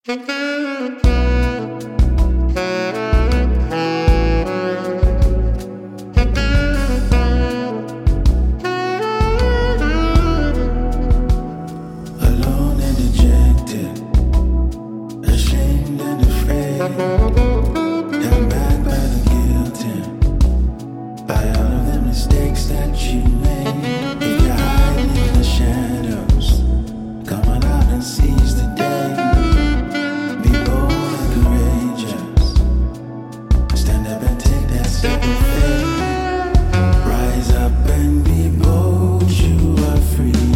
Alone and dejected, ashamed and afraid, held back by the guilt and by all of the mistakes that you made. If you're hiding in the shadows, come on out and seize the day. Be bold and courageous, stand up and take that step of faith. Rise up and be bold, you are free.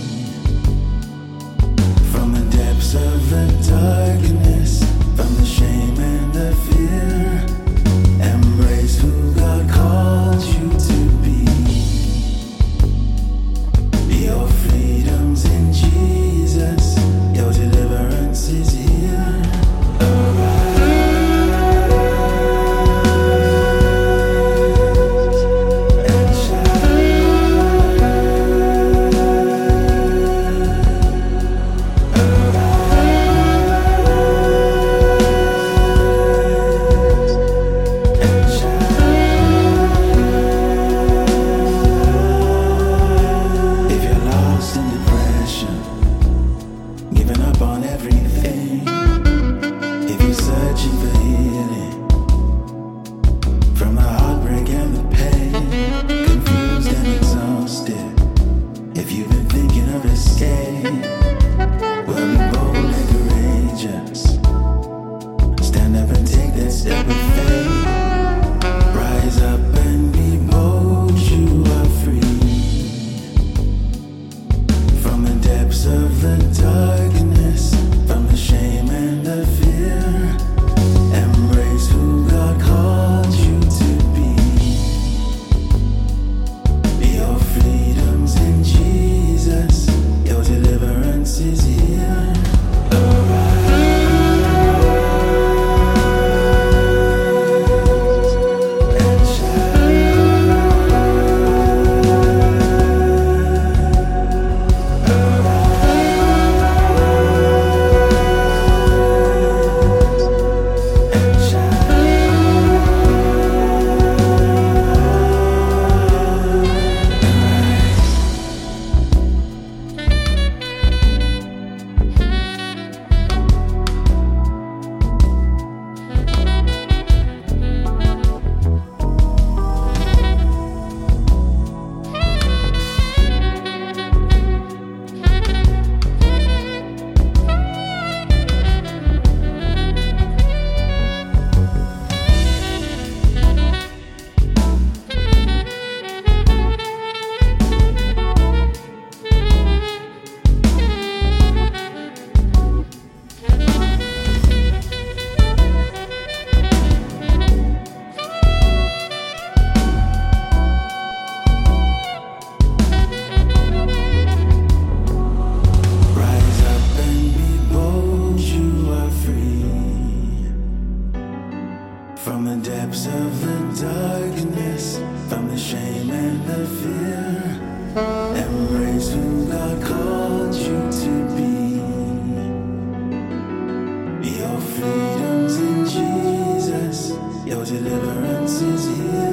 From the depths of the darkness, from the shame and the fear, embrace who God called you to be. Your freedom's in Jesus, your deliverance is here. Arise and if you're lost in depression, giving up on everything, if you're searching for healing from the heartbreak and the pain, confused and exhausted, if you've been thinking of escape, well, be bold and courageous, stand up and take that step of faith. Rise up and be bold, you are free. From the depths of the darkness, from the shame and the fear, embrace who God called you to be. Your freedom's in Jesus, your deliverance is here. Rise up and be bold, you are free. From the depths of the darkness, from the shame and the fear, embrace who God called you to be. Your freedom's in Jesus, your deliverance is here.